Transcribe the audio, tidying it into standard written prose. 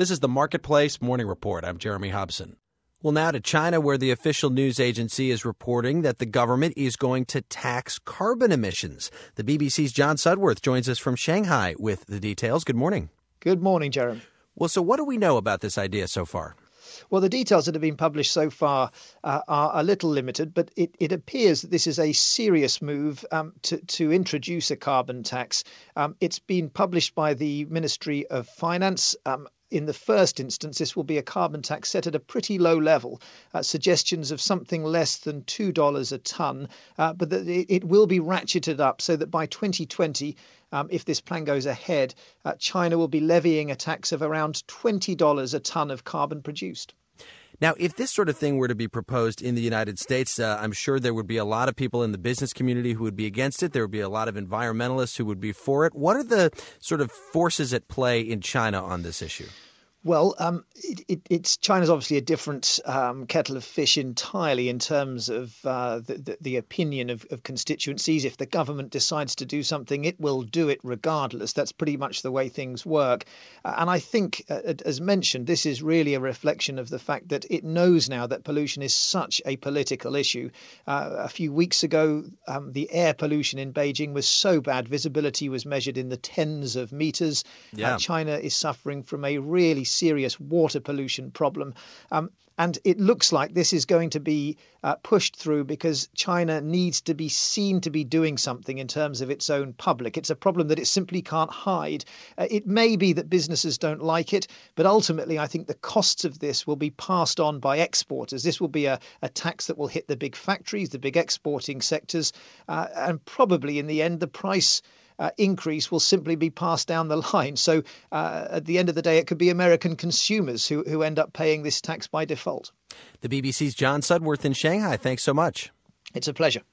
This is the Marketplace Morning Report. I'm Jeremy Hobson. Well, now to China, where the official news agency is reporting that the government is going to tax carbon emissions. The BBC's John Sudworth joins us from Shanghai with the details. Good morning. Good morning, Jeremy. Well, so what do we know about this idea so far? Well, the details that have been published so far are a little limited, but it appears that this is a serious move to introduce a carbon tax. It's been published by the Ministry of Finance. In the first instance, this will be a carbon tax set at a pretty low level, suggestions of something less than $2 a tonne, but that it will be ratcheted up so that by 2020, if this plan goes ahead, China will be levying a tax of around $20 a tonne of carbon produced. Now, if this sort of thing were to be proposed in the United States, I'm sure there would be a lot of people in the business community who would be against it. There would be a lot of environmentalists who would be for it. What are the sort of forces at play in China on this issue? Well, it's China's obviously a different kettle of fish entirely in terms of the opinion of constituencies. If the government decides to do something, it will do it regardless. That's pretty much the way things work. And I think, as mentioned, this is really a reflection of the fact that it knows now that pollution is such a political issue. A few weeks ago, the air pollution in Beijing was so bad, visibility was measured in the tens of meters. Yeah. China is suffering from a really serious water pollution problem. And it looks like this is going to be pushed through because China needs to be seen to be doing something in terms of its own public. It's a problem that it simply can't hide. It may be that businesses don't like it, but ultimately I think the costs of this will be passed on by exporters. This will be a tax that will hit the big factories, the big exporting sectors, and probably in the end the price increase will simply be passed down the line. So at the end of the day, it could be American consumers who end up paying this tax by default. The BBC's John Sudworth in Shanghai. Thanks so much. It's a pleasure.